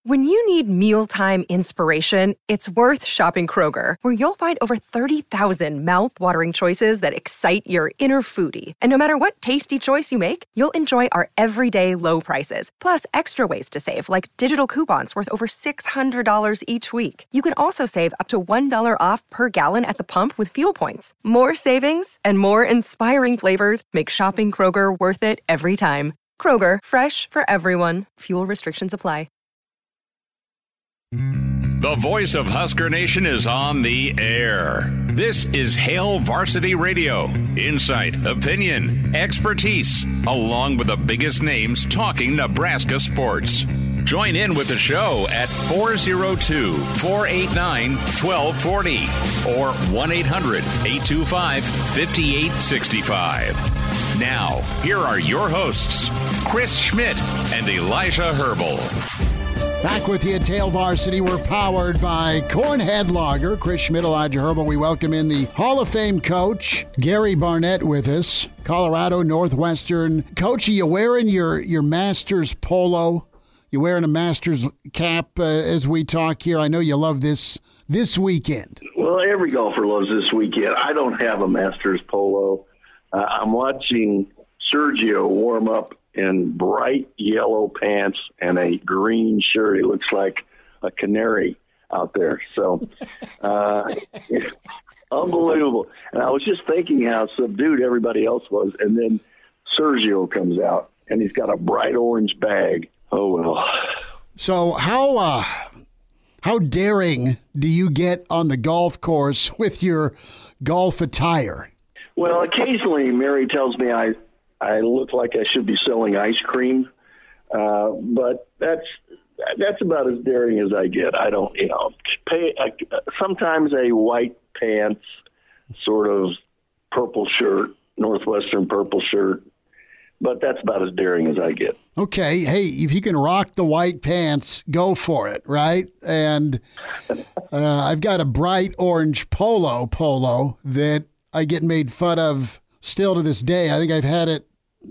When you need mealtime inspiration, it's worth shopping Kroger, where you'll find over 30,000 mouth-watering choices that excite your inner foodie. And no matter what tasty choice you make, you'll enjoy our everyday low prices, plus extra ways to save, like digital coupons worth over $600 each week. You can also save up to $1 off per gallon at the pump with fuel points. More savings and more inspiring flavors make shopping Kroger worth it every time. Kroger, fresh for everyone. Fuel restrictions apply. The voice of Husker Nation is on the air. This is Hail Varsity Radio. Insight, opinion, expertise, along with the biggest names talking Nebraska sports. Join in with the show at 402-489-1240 or 1-800-825-5865. Now, here are your hosts, Chris Schmidt and Elijah Herbal. Back with you at Hail Varsity. We're powered by Cornhead Lager. Chris Schmidt, Elijah Herbal. We welcome in the Hall of Fame coach, Gary Barnett, with us. Colorado Northwestern. Coach, are you wearing your Masters polo? You wearing a Masters cap as we talk here? I know you love this weekend. Well, every golfer loves this weekend. I don't have a Masters polo. I'm watching Sergio warm up in bright yellow pants and a green shirt. He looks like a canary out there. So, unbelievable. And I was just thinking how subdued everybody else was. And then Sergio comes out, and he's got a bright orange bag. Oh, well. So how daring do you get on the golf course with your golf attire? Well, occasionally Mary tells me I look like I should be selling ice cream, but that's about as daring as I get. I don't, sometimes a white pants, sort of purple shirt, Northwestern purple shirt, but that's about as daring as I get. Okay, hey, if you can rock the white pants, go for it, right? And I've got a bright orange polo that I get made fun of still to this day. I think I've had it,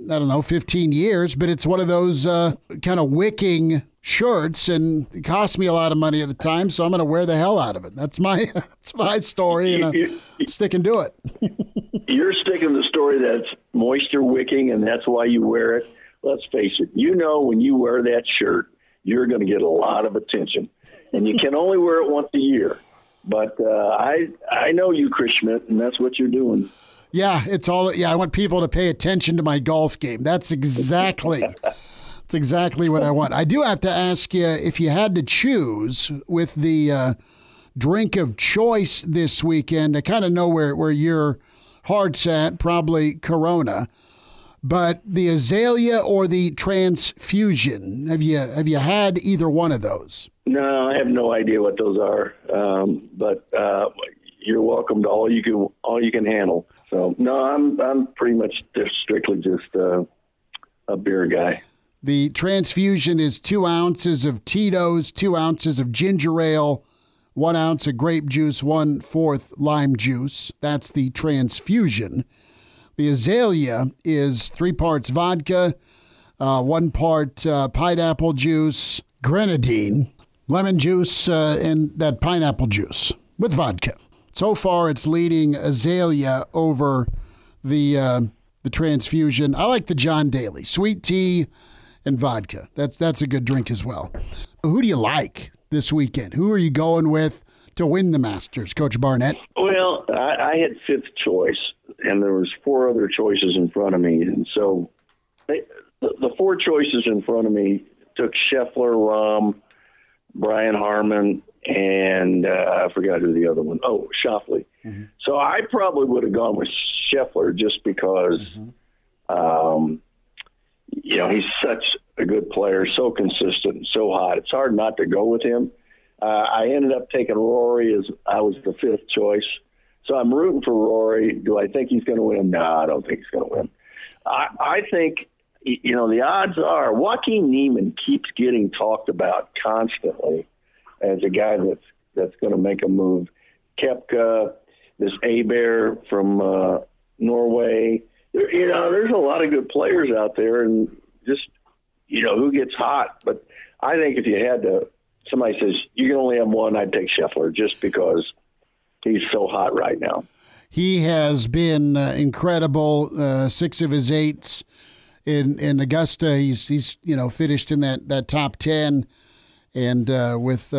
15 years, but it's one of those kind of wicking shirts, and it cost me a lot of money at the time, so I'm going to wear the hell out of it. That's my story, and I'm sticking to it. You're sticking to the story that's moisture wicking, and that's why you wear it. Let's face it, when you wear that shirt, you're going to get a lot of attention, and you can only wear it once a year. But I know you, Chris Schmidt, and that's what you're doing. Yeah, I want people to pay attention to my golf game. That's exactly what I want. I do have to ask you, if you had to choose with the drink of choice this weekend, I kind of know where your heart's at, probably Corona, but the Azalea or the Transfusion, have you had either one of those? No, I have no idea what those are, but you're welcome to all you can handle. So no, I'm pretty much strictly just a beer guy. The Transfusion is 2 ounces of Tito's, 2 ounces of ginger ale, 1 ounce of grape juice, 1/4 lime juice. That's the Transfusion. The Azalea is 3 parts vodka, 1 part pineapple juice, grenadine, lemon juice, and that pineapple juice with vodka. So far, it's leading Azalea over the Transfusion. I like the John Daly, sweet tea and vodka. That's a good drink as well. Who do you like this weekend? Who are you going with to win the Masters, Coach Barnett? Well, I had 5th choice, and there was 4 other choices in front of me. And so the 4 choices in front of me took Scheffler, Rahm, Brian Harman, and I forgot who the other one. Oh, Schauffele. Mm-hmm. So I probably would have gone with Scheffler just because, he's such a good player, so consistent, so hot. It's hard not to go with him. I ended up taking Rory as I was the 5th choice. So I'm rooting for Rory. Do I think he's going to win? No, I don't think he's going to win. I think, the odds are Joaquin Niemann keeps getting talked about constantly as a guy that's going to make a move. Koepka, this Abear from Norway. There's a lot of good players out there, and just, who gets hot. But I think if you had to somebody says you can only have one, I'd take Scheffler just because he's so hot right now. He has been incredible. 6 of his 8s in Augusta. He's finished in that top 10, and with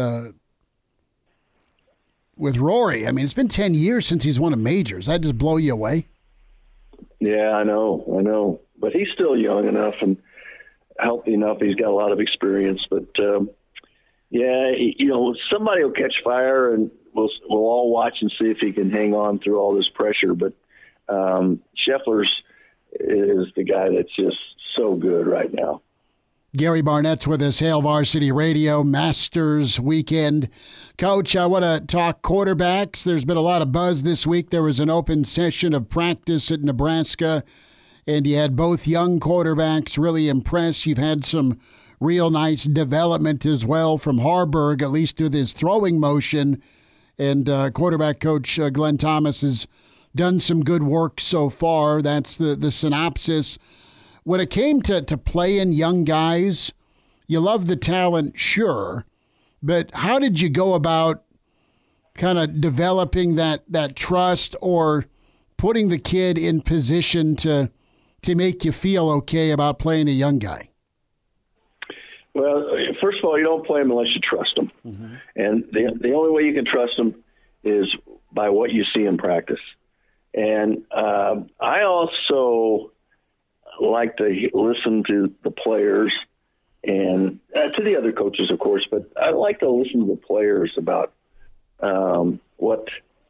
Rory. I mean, it's been 10 years since he's won a majors. That just blow you away. Yeah, I know. But he's still young enough and healthy enough. He's got a lot of experience. But somebody will catch fire, and we'll all watch and see if he can hang on through all this pressure. But Scheffler's is the guy that's just so good right now. Gary Barnett's with us, Hail Varsity Radio, Masters weekend. Coach, I want to talk quarterbacks. There's been a lot of buzz this week. There was an open session of practice at Nebraska, and you had both young quarterbacks really impress. You've had some real nice development as well from Harburg, at least with his throwing motion. And quarterback coach Glenn Thomas has done some good work so far. That's the synopsis. When it came to playing young guys, you love the talent, sure, but how did you go about kind of developing that trust or putting the kid in position to make you feel okay about playing a young guy? Well, first of all, you don't play them unless you trust them. Mm-hmm. And the only way you can trust them is by what you see in practice. And I also like to listen to the players and to the other coaches, of course, but I like to listen to the players about what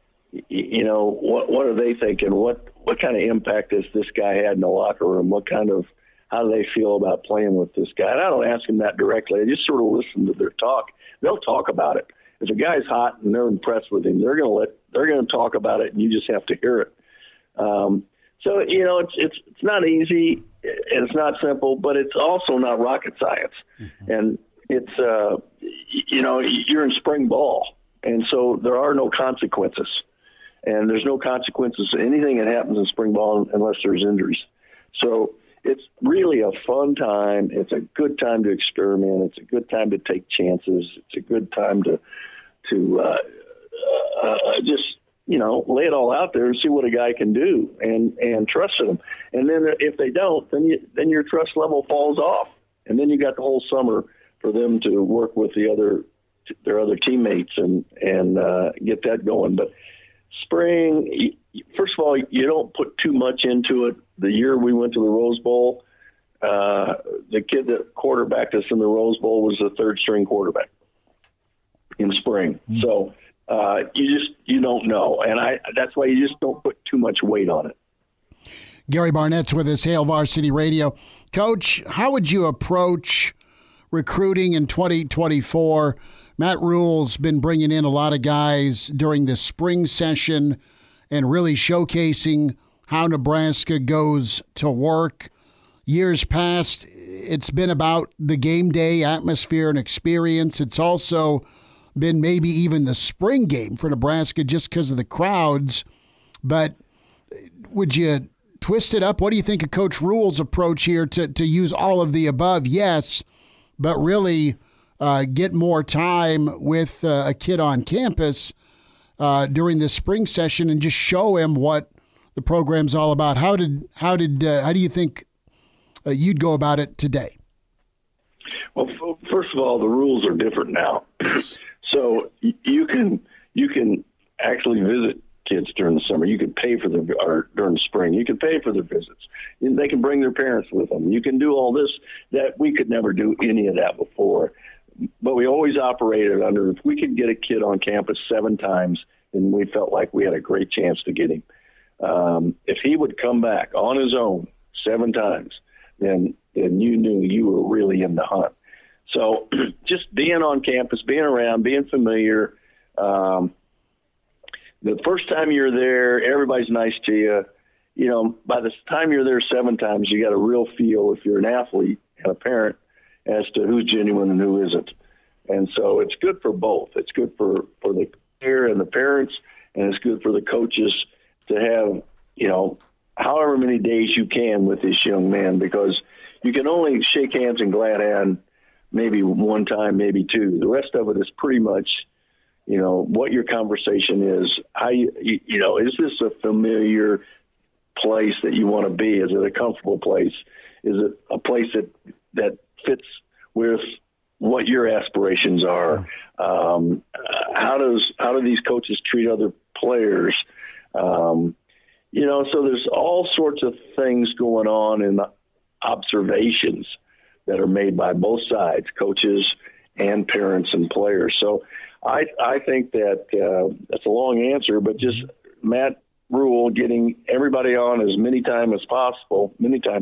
are they thinking? What kind of impact has this guy had in the locker room? How do they feel about playing with this guy? And I don't ask them that directly. I just sort of listen to their talk. They'll talk about it. If a guy's hot and they're impressed with him, they're going to talk about it, and you just have to hear it. So, it's not easy and it's not simple, but it's also not rocket science. Mm-hmm. And it's, you're in spring ball. And so there are no consequences. And there's no consequences to anything that happens in spring ball unless there's injuries. So it's really a fun time. It's a good time to experiment. It's a good time to take chances. It's a good time to just, lay it all out there and see what a guy can do and trust him. And then if they don't, then your trust level falls off. And then you got the whole summer for them to work with their other teammates and get that going. But spring, first of all, you don't put too much into it. The year we went to the Rose Bowl, the kid that quarterbacked us in the Rose Bowl was the third string quarterback in spring. Mm-hmm. So you don't know. And that's why you just don't put too much weight on it. Gary Barnett's with us, Hail Varsity Radio. Coach, how would you approach recruiting in 2024? Matt Rule's been bringing in a lot of guys during the spring session and really showcasing how Nebraska goes to work. Years past, it's been about the game day atmosphere and experience. It's also been maybe even the spring game for Nebraska just because of the crowds. But would you twist it up? What do you think of Coach Rule's approach here to use all of the above? Yes, but really get more time with a kid on campus during the spring session and just show him what the program's all about. How do you think you'd go about it today? Well, first of all, the rules are different now. So you can actually visit kids during the summer. You can pay for or during the spring. You can pay for their visits. They can bring their parents with them. You can do all this that we could never do any of that before. But we always operated under, if we could get a kid on campus 7 times, then we felt like we had a great chance to get him. If he would come back on his own 7 times, then you knew you were really in the hunt. So just being on campus, being around, being familiar. The first time you're there, everybody's nice to you. By the time you're there 7 times, you got a real feel, if you're an athlete and a parent, as to who's genuine and who isn't. And so it's good for both. It's good for the player and the parents, and it's good for the coaches to have, however many days you can with this young man, because you can only shake hands and glad hand maybe one time, maybe two. The rest of it is pretty much, what your conversation is. How is this a familiar place that you want to be? Is it a comfortable place? Is it a place that fits with what your aspirations are? How do these coaches treat other players? So there's all sorts of things going on in the observations that are made by both sides, coaches and parents and players. So I think that that's a long answer, but just Matt Rhule getting everybody on as many times as possible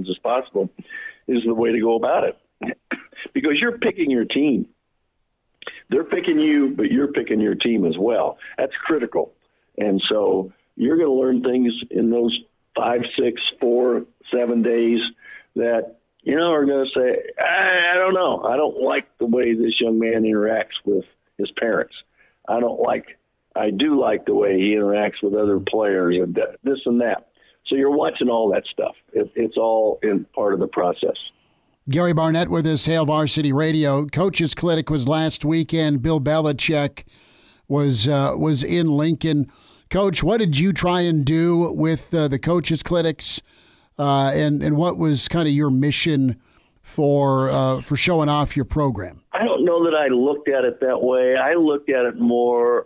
is the way to go about it. Because you're picking your team. They're picking you, but you're picking your team as well. That's critical. And so you're going to learn things in those 5, 6, 4, 7 days that, are going to say, I don't know. I don't like the way this young man interacts with his parents. I do like the way he interacts with other players and this and that. So you're watching all that stuff. It's all in part of the process. Gary Barnett with us, Hail Varsity Radio. Coaches Clinic was last weekend. Bill Belichick was in Lincoln. Coach, what did you try and do with the coaches clinics, and what was kind of your mission for showing off your program? I don't know that I looked at it that way. I looked at it more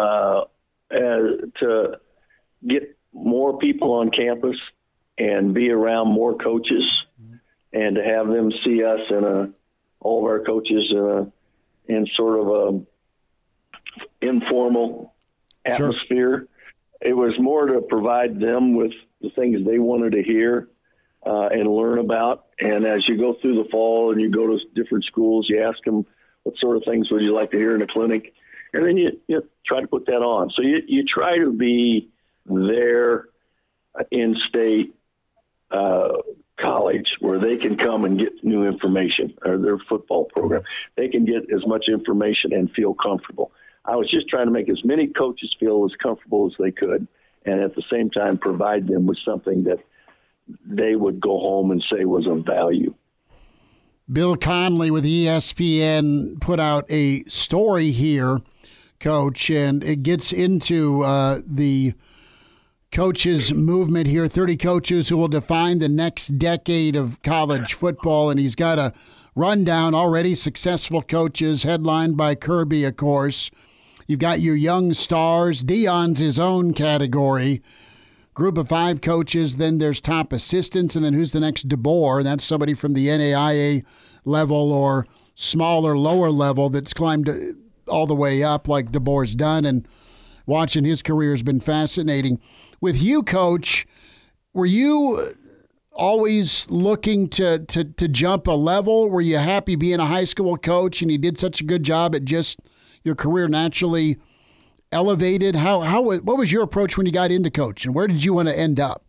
as to get more people on campus and be around more coaches, and to have them see us all of our coaches in sort of a informal atmosphere. Sure. It was more to provide them with the things they wanted to hear and learn about. And as you go through the fall and you go to different schools, you ask them what sort of things would you like to hear in a clinic, and then you try to put that on. So you try to be there in-state college where they can come and get new information, or their football program. They can get as much information and feel comfortable. I was just trying to make as many coaches feel as comfortable as they could, and at the same time provide them with something that they would go home and say was of value. Bill Connelly with ESPN put out a story here, Coach, and it gets into the coaches movement here, 30 coaches who will define the next decade of college football, and he's got a rundown already. Successful coaches, headlined by Kirby, of course. You've got your young stars. Deion's his own category. Group of 5 coaches. Then there's top assistants. And then who's the next DeBoer? That's somebody from the NAIA level or smaller, lower level that's climbed all the way up like DeBoer's done. And watching his career has been fascinating. With you, Coach, were you always looking to jump a level? Were you happy being a high school coach and you did such a good job at just your career naturally elevated? What was your approach when you got into coach, and where did you want to end up?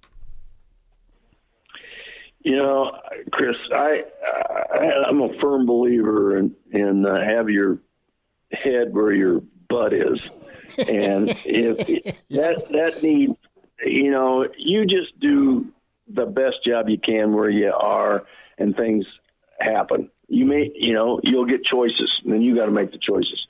Chris, I'm a firm believer in have your head where your butt is. And if that needs, you just do the best job you can where you are, and things happen. You'll get choices, and then you got to make the choices.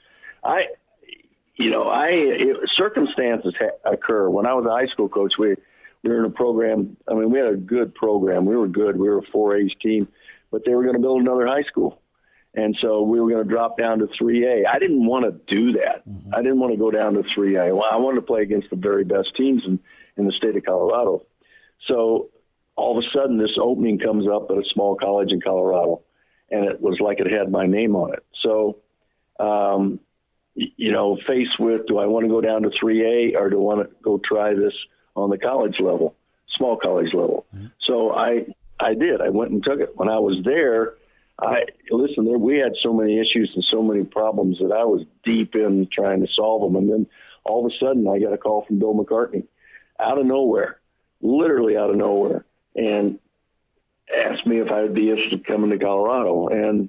Circumstances occur. When I was a high school coach, we were in a program. I mean, we had a good program. We were good. We were a 4A's team, but they were going to build another high school. And so we were going to drop down to 3A. I didn't want to do that. Mm-hmm. I didn't want to go down to 3A. Well, I wanted to play against the very best teams in the state of Colorado. So all of a sudden, this opening comes up at a small college in Colorado, and it was like it had my name on it. So, faced with, do I want to go down to 3A or do I want to go try this on the college level, small college level? Mm-hmm. So I did. I went and took it. When I was there, we had so many issues and so many problems that I was deep in trying to solve them. And then all of a sudden I got a call from Bill McCartney out of nowhere, literally out of nowhere, and asked me if I would be interested in coming to Colorado. And,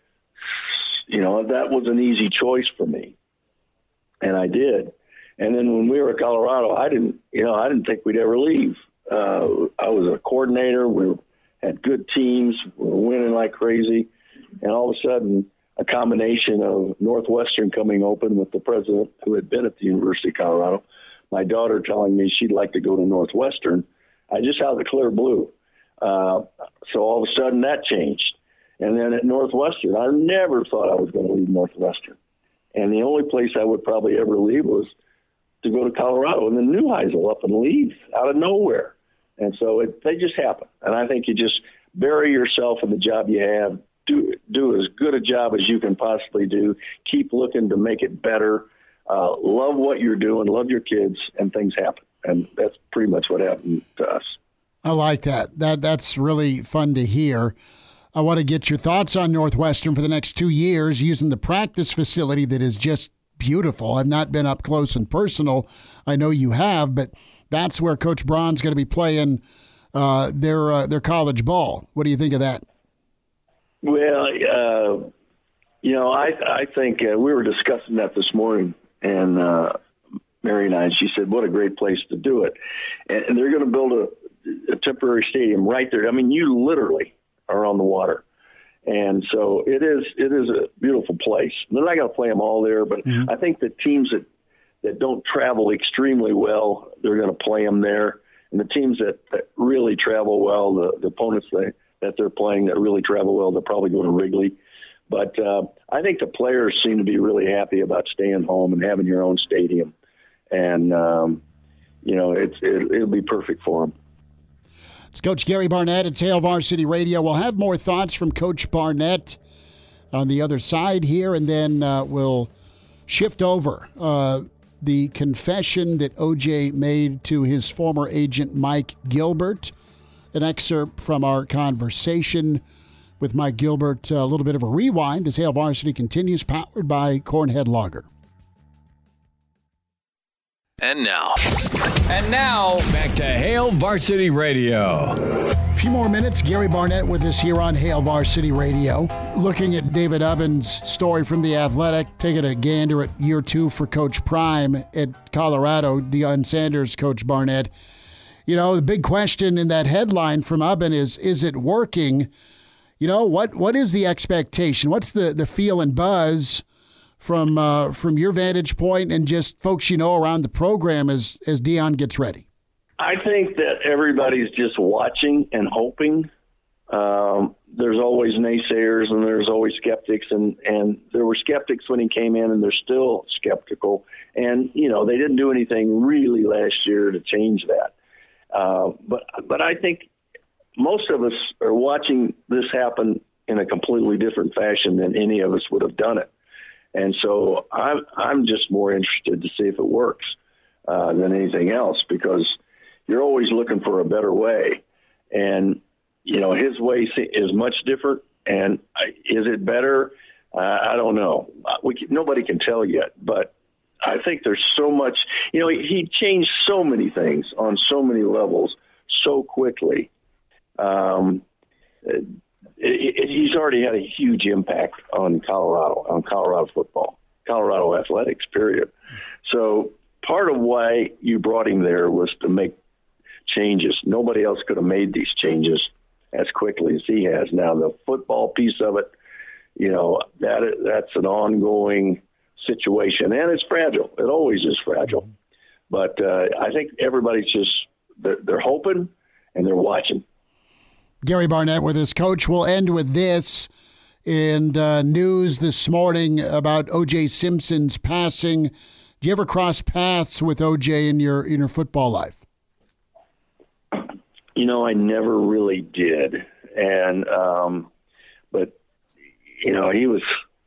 that was an easy choice for me. And I did. And then when we were at Colorado, I didn't think we'd ever leave. I was a coordinator. We had good teams. We were winning like crazy. And all of a sudden, a combination of Northwestern coming open with the president who had been at the University of Colorado, my daughter telling me she'd like to go to Northwestern. I just out of the clear blue. So all of a sudden that changed. And then at Northwestern, I never thought I was going to leave Northwestern. And the only place I would probably ever leave was to go to Colorado. And then Neuheisel up and leave out of nowhere. And so they just happen. And I think you just bury yourself in the job you have. Do as good a job as you can possibly do. Keep looking to make it better. Love what you're doing. Love your kids, and things happen. And that's pretty much what happened to us. I like that. That's really fun to hear. I want to get your thoughts on Northwestern for the next 2 years using the practice facility that is just beautiful. I've not been up close and personal. I know you have, but that's where Coach Braun's going to be playing their college ball. What do you think of that? Well, I think we were discussing that this morning, and Mary and I, and she said, what a great place to do it. And they're going to build a temporary stadium right there. I mean, you literally are on the water. And so it is a beautiful place. They're not going to play them all there, but I think the teams that don't travel extremely well, they're going to play them there. And the teams that really travel well, the opponents that they're playing that really travel well, they'll probably go to Wrigley. But I think the players seem to be really happy about staying home and having your own stadium. And, it'll be perfect for them. It's Coach Gary Barnett at Hail Varsity Radio. We'll have more thoughts from Coach Barnett on the other side here, and then we'll shift over. The confession that O.J. made to his former agent, Mike Gilbert. An excerpt from our conversation with Mike Gilbert. A little bit of a rewind as Hail Varsity continues, powered by Cornhead Lager. And now, back to Hail Varsity Radio. A few more minutes. Gary Barnett with us here on Hail Varsity Radio. Looking at David Ovens' story from The Athletic, taking a gander at year 2 for Coach Prime at Colorado, Deion Sanders, Coach Barnett. You know, the big question in that headline from Oven is it working? You know, what is the expectation? What's the feel and buzz from your vantage point and just folks you know around the program as Deion gets ready? I think that everybody's just watching and hoping. There's always naysayers and there's always skeptics, and there were skeptics when he came in, and they're still skeptical. And, they didn't do anything really last year to change that. But I think most of us are watching this happen in a completely different fashion than any of us would have done it. And so I'm just more interested to see if it works than anything else, because you're always looking for a better way. And, his way is much different. And is it better? I don't know. Nobody can tell yet, but I think there's so much, he changed so many things on so many levels so quickly. He's already had a huge impact on Colorado football, Colorado athletics, period. So part of why you brought him there was to make changes. Nobody else could have made these changes as quickly as he has. Now, the football piece of it, that's an ongoing situation, and it's fragile. It always is fragile. But I think everybody's just they're hoping and they're watching. Gary Barnett with us. Coach, we'll end with this. And news this morning about O.J. Simpson's passing. Do you ever cross paths with O.J. in your football life? I never really did. And but he was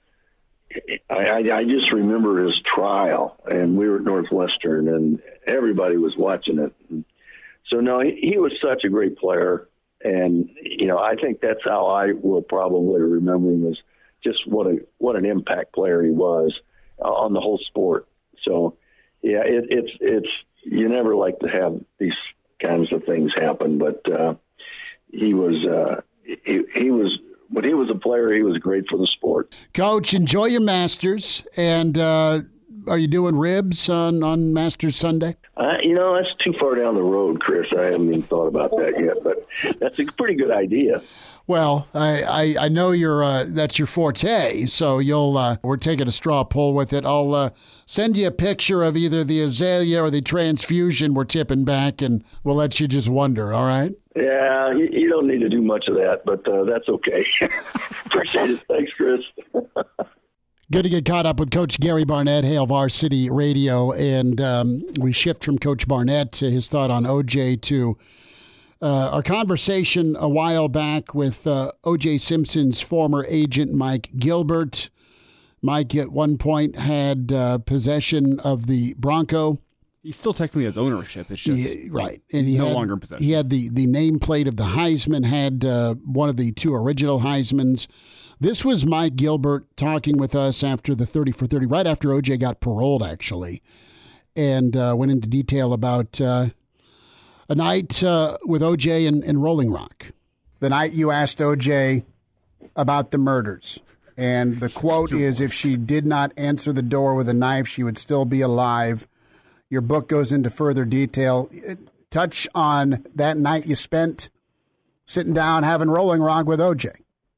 I just remember his trial, and we were at Northwestern, and everybody was watching it. And so, no, he was such a great player, and, I think that's how I will probably remember him, as just what an impact player he was on the whole sport. So, yeah, it's you never like to have these kinds of things happen, but he was when he was a player, he was great for the sport. Coach, enjoy your Masters. And are you doing ribs on Masters Sunday? That's too far down the road, Chris. I haven't even thought about that yet, but that's a pretty good idea. Well, I know that's your forte, so we're taking a straw poll with it. I'll send you a picture of either the azalea or the transfusion we're tipping back, and we'll let you just wonder, all right? Yeah, you don't need to do much of that, but that's okay. Appreciate it. Thanks, Chris. Good to get caught up with Coach Gary Barnett, Hail Varsity Radio, and we shift from Coach Barnett to his thought on O.J. to our conversation a while back with O.J. Simpson's former agent, Mike Gilbert. Mike at one point had possession of the Bronco. He still technically has ownership. It's just right, and he no had, longer in possession. He had the nameplate of the Heisman, had one of the two original Heismans. This was Mike Gilbert talking with us after the 30 for 30, right after O.J. got paroled, actually, and went into detail about a night with O.J. in Rolling Rock. The night you asked O.J. about the murders. And the quote is, if she did not answer the door with a knife, she would still be alive. Your book goes into further detail. Touch on that night you spent sitting down having Rolling Rock with O.J.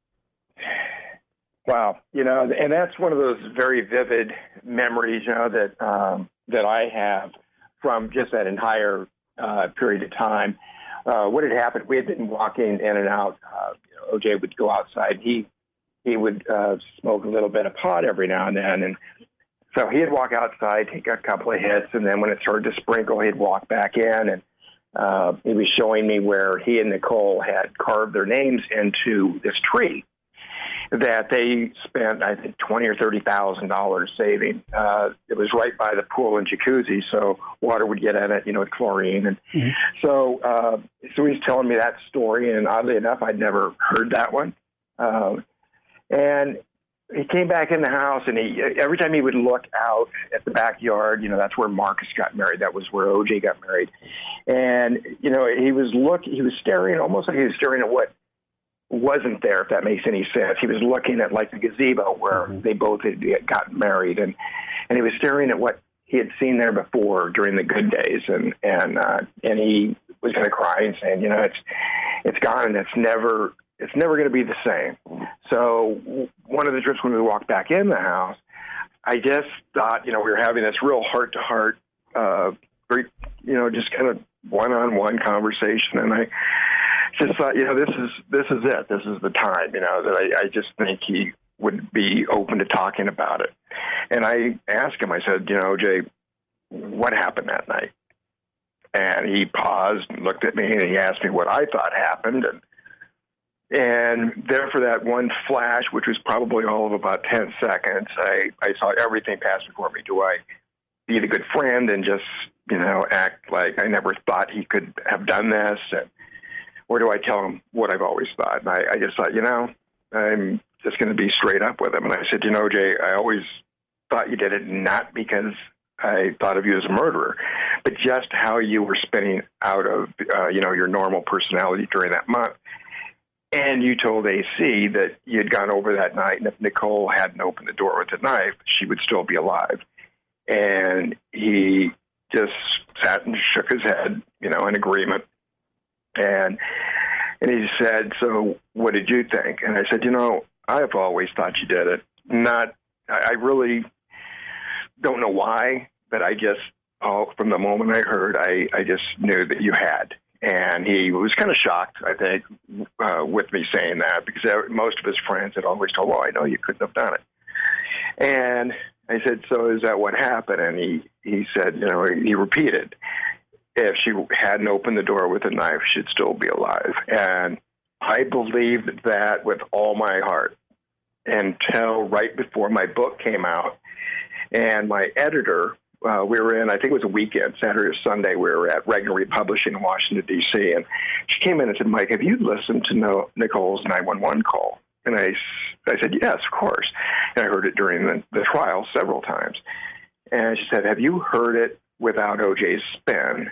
Wow. And that's one of those very vivid memories, that I have from just that entire period of time. What had happened, we had been walking in and out. O.J. would go outside. He would smoke a little bit of pot every now and then. And so he'd walk outside, take a couple of hits, and then when it started to sprinkle, he'd walk back in. And he was showing me where he and Nicole had carved their names into this tree that they spent, I think, $20,000 or $30,000 saving. It was right by the pool and jacuzzi, so water would get in it, with chlorine. And so he's telling me that story, and oddly enough, I'd never heard that one. And he came back in the house, and every time he would look out at the backyard, that's where Marcus got married. That was where O.J. got married. And, he was staring, almost like he was staring at what wasn't there, if that makes any sense. He was looking at like the gazebo where they both had gotten married, and he was staring at what he had seen there before during the good days, and he was going to cry and saying, it's gone, and it's never going to be the same. So one of the trips when we walked back in the house, I just thought, we were having this real heart-to-heart, very, just kind of one-on-one conversation, and I just thought, this is it. This is the time, that I just think he would be open to talking about it. And I asked him, I said, Jay, what happened that night? And he paused and looked at me, and he asked me what I thought happened. And there for that one flash, which was probably all of about 10 seconds, I saw everything pass before me. Do I be the good friend and just, act like I never thought he could have done this? Or do I tell him what I've always thought? And I just thought, I'm just going to be straight up with him. And I said, Jay, I always thought you did it not because I thought of you as a murderer, but just how you were spinning out of, your normal personality during that month. And you told AC that you had gone over that night, and if Nicole hadn't opened the door with a knife, she would still be alive. And he just sat and shook his head, in agreement. And he said, so what did you think? And I said, I've always thought you did it. I really don't know why, but I just, from the moment I heard, I just knew that you had. And he was kind of shocked, I think, with me saying that, because most of his friends had always told, I know you couldn't have done it. And I said, so is that what happened? And he said, he repeated, if she hadn't opened the door with a knife, she'd still be alive. And I believed that with all my heart until right before my book came out. And my editor, we were in, I think it was a weekend, Saturday or Sunday, we were at Regnery Publishing in Washington, D.C., and she came in and said, Mike, have you listened to Nicole's 911 call? And I said, yes, of course. And I heard it during the trial several times. And she said, have you heard it without O.J.'s spin?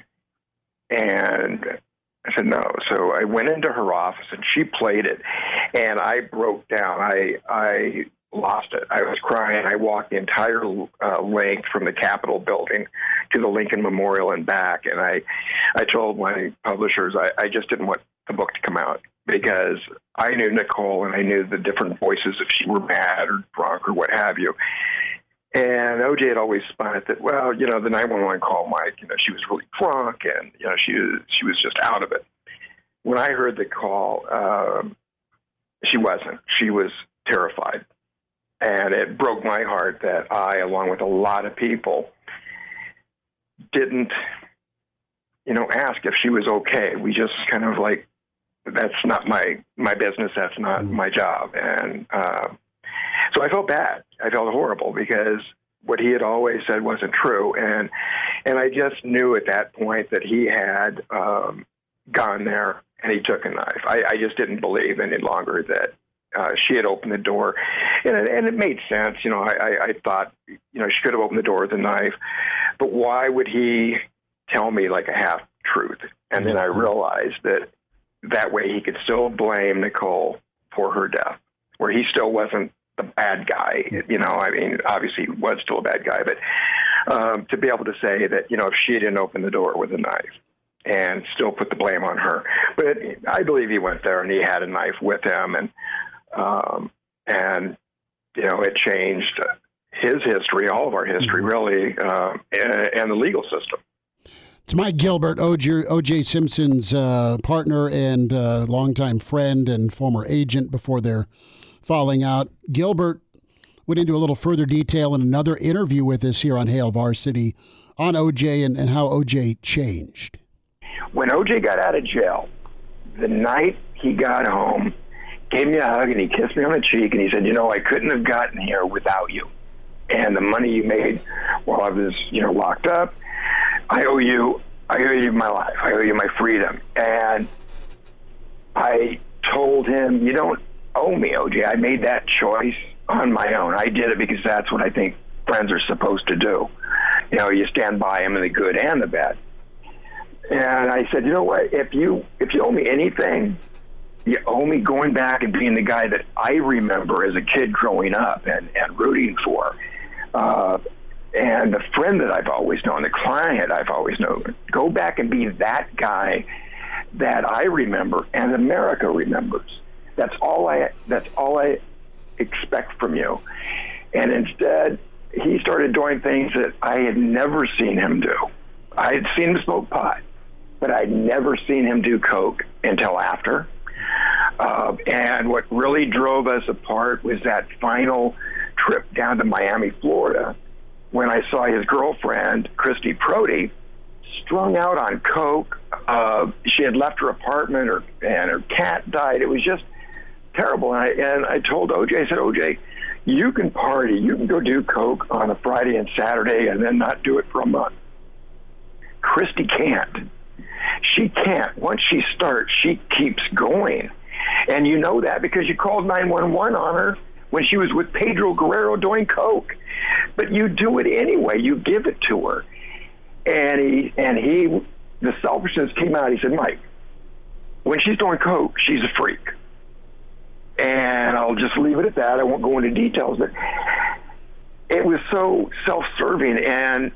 And I said, no. So I went into her office, and she played it, and I broke down. I lost it. I was crying. I walked the entire length from the Capitol building to the Lincoln Memorial and back, and I told my publishers I just didn't want the book to come out because I knew Nicole and I knew the different voices if she were mad or drunk or what have you. And OJ had always spun it that, well, the 911 call, Mike, she was really drunk and, she was just out of it. When I heard the call, she wasn't. She was terrified. And it broke my heart that I, along with a lot of people, didn't, ask if she was okay. We just kind of like, that's not my business. That's not my job. And so I felt bad. I felt horrible because what he had always said wasn't true. And I just knew at that point that he had gone there and he took a knife. I just didn't believe any longer that she had opened the door. And it made sense. I thought, she could have opened the door with a knife. But why would he tell me like a half-truth? And then I realized that way he could still blame Nicole for her death, where he still wasn't the bad guy. Obviously he was still a bad guy, but to be able to say that, if she didn't open the door with a knife and still put the blame on her. But I believe he went there and he had a knife with him, and it changed his history, all of our history, really, and the legal system. It's Mike Gilbert, O.J. Simpson's partner and longtime friend and former agent before their falling out. Gilbert went into a little further detail in another interview with us here on Hail Varsity on O.J. and how O.J. changed. When O.J. got out of jail, the night he got home, gave me a hug and he kissed me on the cheek and he said, I couldn't have gotten here without you. And the money you made while I was, locked up, I owe you my life. I owe you my freedom. And I told him, you don't owe me, OJ. I made that choice on my own. I did it because that's what I think friends are supposed to do. You stand by them in the good and the bad. And I said, you know what? If you owe me anything, you owe me going back and being the guy that I remember as a kid growing up and rooting for. And the friend that I've always known, the client I've always known, go back and be that guy that I remember and America remembers. That's all I expect from you. And instead, he started doing things that I had never seen him do. I had seen him smoke pot, but I'd never seen him do coke until after. And what really drove us apart was that final trip down to Miami, Florida, when I saw his girlfriend, Christy Prody, strung out on coke. She had left her apartment, and her cat died. It was just terrible. And I told OJ, I said, OJ, you can party. You can go do coke on a Friday and Saturday and then not do it for a month. Christy can't. She can't. Once she starts, she keeps going. And you know that because you called 911 on her when she was with Pedro Guerrero doing coke. But you do it anyway. You give it to her. And he, the selfishness came out. He said, Mike, when she's doing coke, she's a freak. And I'll just leave it at that. I won't go into details, but it was so self-serving. And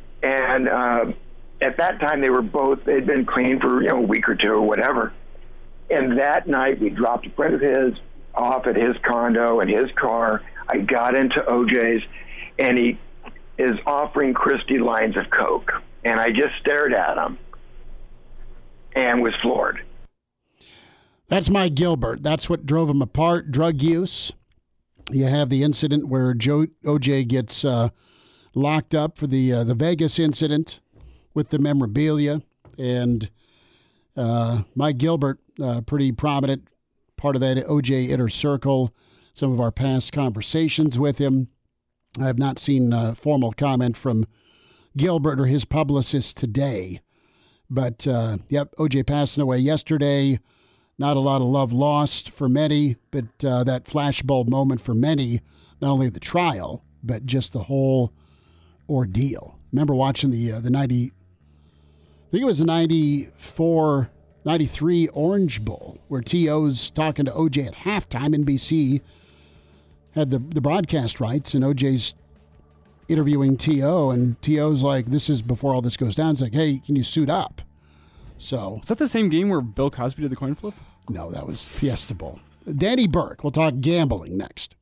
at that time, they'd been clean for, a week or two or whatever. And that night, we dropped a friend of his off at his condo in his car. I got into OJ's, and he is offering Christy lines of coke. And I just stared at him and was floored. That's Mike Gilbert. That's what drove him apart, drug use. You have the incident where OJ gets locked up for the Vegas incident with the memorabilia. And Mike Gilbert, pretty prominent part of that OJ inner circle, some of our past conversations with him. I have not seen a formal comment from Gilbert or his publicist today. But, OJ passing away yesterday. Not a lot of love lost for many, but that flashbulb moment for many, not only the trial, but just the whole ordeal. Remember watching the 90, I think it was the 94, 93 Orange Bowl, where T.O.'s talking to O.J. at halftime. NBC had the broadcast rights, and O.J.'s interviewing T.O., and T.O.'s like, this is before all this goes down. It's like, hey, can you suit up? So is that the same game where Bill Cosby did the coin flip? No, that was Fiesta Bowl. Danny Burke. We'll talk gambling next.